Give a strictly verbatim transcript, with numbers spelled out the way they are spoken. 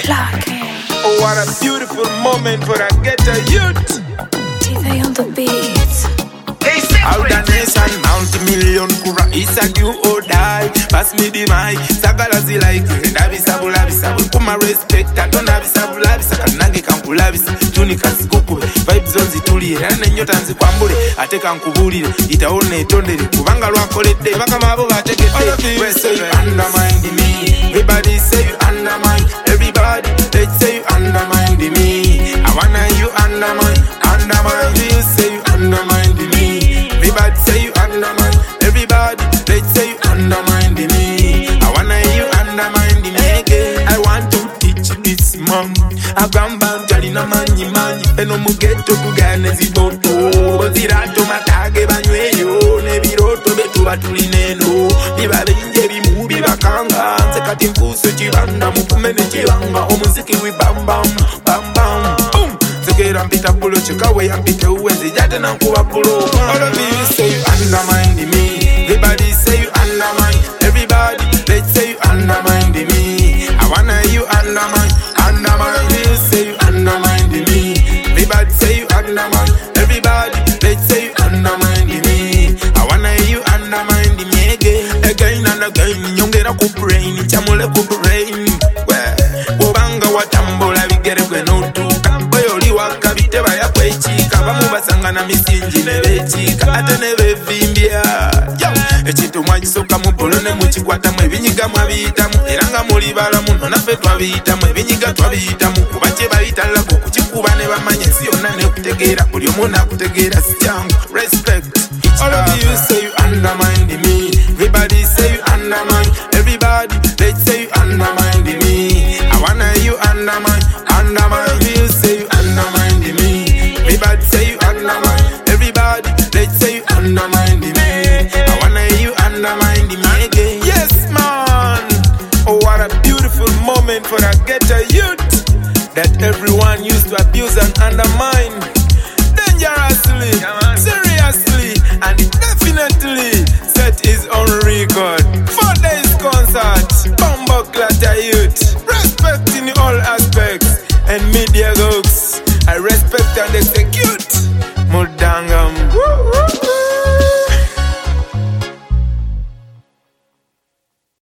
Oh, what a beautiful moment for a ghetto youth. T V on the beat. Out the nation, multi-million kura, it's a do or die. Pass me the mic, sagalazi like Davisabu Lavisabu. Put my respect, I don't have Sabu Lavisa, Kanagi Kankulavis, Tunica Skuku, Vibes on the Tuli, and then Yotanzi Kwambule, I take Ankubuli, it only Tony, Kubanga Wakole, Vakamabo, I take it. All of you say you undermine me. Everybody say you undermine. Everybody, they say you undermine me. I wanna you undermine, undermine. You say you undermine me. Everybody say you undermine. Everybody, they say you undermine me. I wanna you undermine me again. I want to teach this man. I got bound to the money, money. And no more get to Gugana Ziboto. Zirato Matage Banueo. Neviroto Betu Batulineno. Viva Benjebi Mubi Bakanga. Sekatin Fuso Chivanga. Mupumene Chivanga. Omuziki we bam bam, bam bam. Boom. Sekera mpita pulo chikawe mpite uwezi jate na kuwa pulo. All of you say you undermine me. Everybody say you undermine. Everybody, they say you undermine me. I wanna you undermine, undermine. You say you undermine me. Everybody say you undermine. Everybody, they say you undermine me. I wanna you undermine me again, again and again. Nyongera ku brain, chamule ku brain. Wobanga watambola bigere gwe notuka. Boyoli wakabite baya kwechika. Bamu basanga na misinji nebechika. Ate nebevimbia. Ekintu mwagisoka mu bolo ne mukikwatamu ebinyiga mwabiyitamu era nga muli balamu nno naffe twabiyitamu ebinyiga twabiyitamu kuba kye bayitalaku kukikuba ne bamanya ensi yonna n'okutegeera buli omu n'akutegeera si kyangu respect. All of you say you undermine me. Everybody say you undermine. Everybody, they say you undermine me. I wanna you undermine, undermine. You say you undermine me. Everybody say you undermine. Everybody, they say you undermine me. I wanna you undermine me again. Yes, man. Oh, what a beautiful moment for a ghetto youth that everyone used to abuse and undermine dangerously, seriously, and definitely set his own record. Four days concert, Bumbo Clatter Youth, respect in all aspects, and media gooks, I respect and execute.